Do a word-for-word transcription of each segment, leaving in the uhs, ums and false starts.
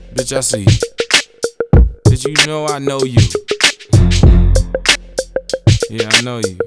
Bitch, I see you. Did you know I know you? Yeah, I know you.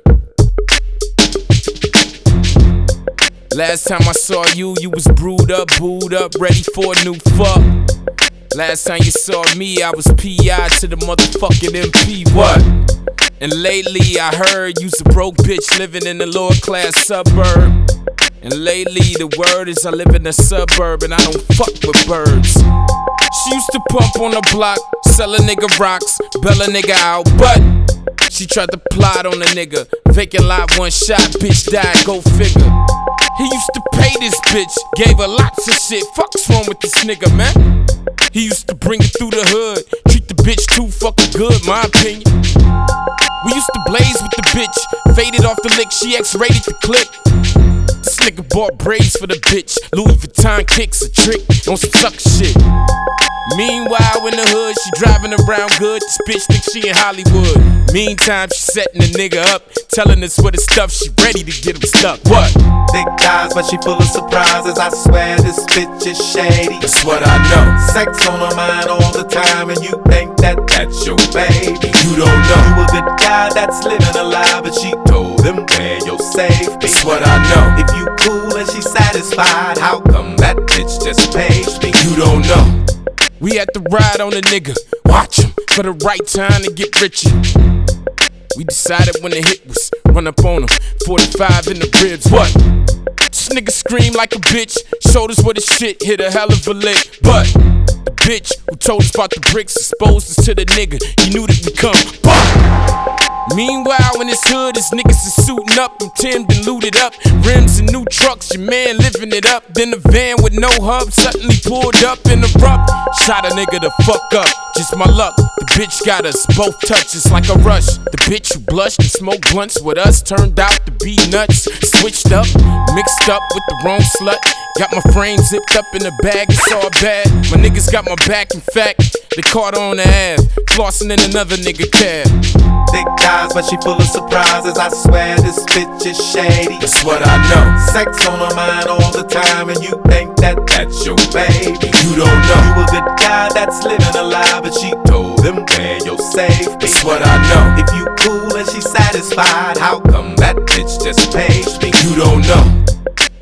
Last time I saw you, you was brewed up, booed up, ready for a new fuck. Last time you saw me, I was P I to the motherfucking M P, what? And lately I heard you's a broke bitch living in the lower class suburb. And lately the word is I live in a suburb and I don't fuck with birds. She used to pump on the block, sell a nigga rocks, bail a nigga out, but she tried to plot on a nigga. Vacant lot, one shot, bitch died, go figure. He used to pay this bitch, gave her lots of shit. Fuck's wrong with this nigga, man? He used to bring it through the hood, treat the bitch too fucking good, my opinion. We used to blaze with the bitch, faded off the lick, she X-rated the clip. This nigga bought braids for the bitch, Louis Vuitton kicks a trick on some sucker shit. Meanwhile in the hood, she driving around good, this bitch thinks she in Hollywood. Meantime, she setting the nigga up, telling us what his stuff, she ready to get him stuck. What? Thick thighs, but she full of surprises, I swear this bitch is shady. That's what I know. Sex on her mind all the time, and you think that that's your baby. You don't know. You a good guy that's living a lie, but she told him where your safe be. That's what I know. If you cool and she satisfied, how come that bitch just pays me? You don't know. We had to ride on a nigga, watch him for the right time to get richer. We decided when the hit was run up on him, forty-five in the ribs. What? This nigga screamed like a bitch, showed us what his shit hit a hell of a lick. But the bitch who told us about the bricks exposed us to the nigga. He knew that we come. But meanwhile in his hood, his niggas is suiting up, them Tim been looted up, rims and new trucks, your man living it up. Then the van with no hub suddenly pulled up in the rough, shot a nigga the fuck up, just my luck. The bitch got us both touches like a rush. The bitch who blushed and smoked blunts with us turned out to be nuts. Switched up, mixed up with the wrong slut. Got my frame zipped up in a bag, it's all bad. My niggas got my back, in fact, they caught her on the ass, flossing in another nigga cab. Thick thighs, but she full of surprises, I swear this bitch is shady. That's what I know. Sex on her mind all the time, and you think that that's your baby. You don't know. You a good guy that's living a lie, but she told him where your safe be. That's what I know. If you cool and she satisfied, how come that bitch just pays me? You don't know.